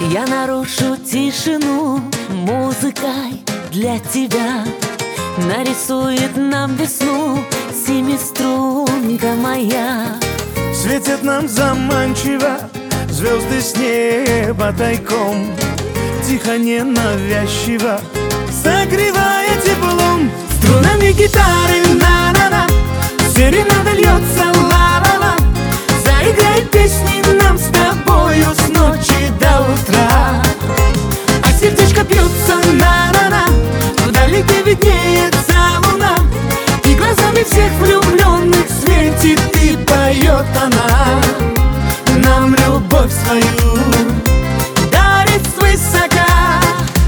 Я нарушу тишину музыкой для тебя. Нарисует нам весну семиструнка моя. Светят нам заманчиво звезды с неба тайком, тихо, ненавязчиво, согревая теплом. Струнами гитары на-на-на, серенада льется ла-ла-ла. Заиграй песни нам с тобою с ночи до утра. А сердечко бьется на-на-на, вдалеке виднеется луна, и глазами всех влюбленных светит и поет она. Нам любовь свою дарит свысока.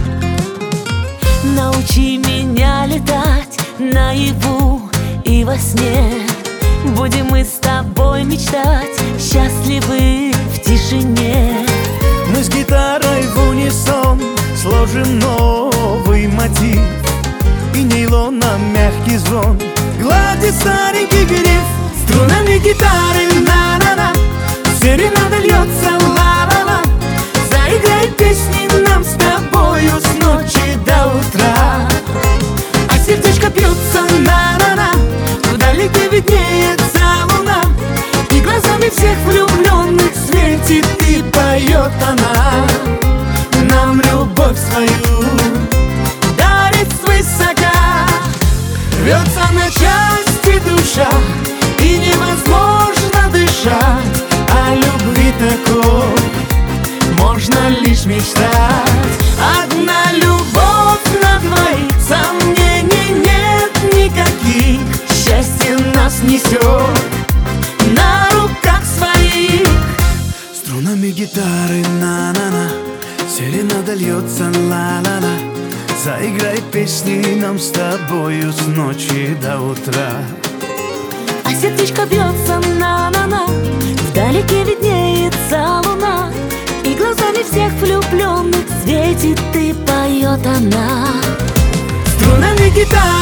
Научи меня летать наяву и во сне. Будем мы с тобой мечтать, счастливы в тишине. Мы с гитарой в унисон сложим новый мотив, и нейлоном мягкий звон гладит старенький гриф. Струнами гитары на-на-на, серенада льется ла-ла-ла. Заиграй песни нам с тобою с ночи до утра. А сердечко бьется на-на-на, вдалеке виднеется луна, и глазами всех влюбленных светит и поет она. Нам любовь свою дарит свысока. Рвется на части душа, и невозможно дышать. О любви такой можно лишь мечтать. Одна любовь на двоих, сомнений нет никаких. Счастье нас несет на руках своих. Струнами гитары на-на-на, серенада льется ла-ла-ла. Заиграй песни нам с тобою с ночи до утра. А сердечко бьется на-на-на, вдалеке виднеется луна, и глазами всех влюбленных светит и поет она. Струнами гитары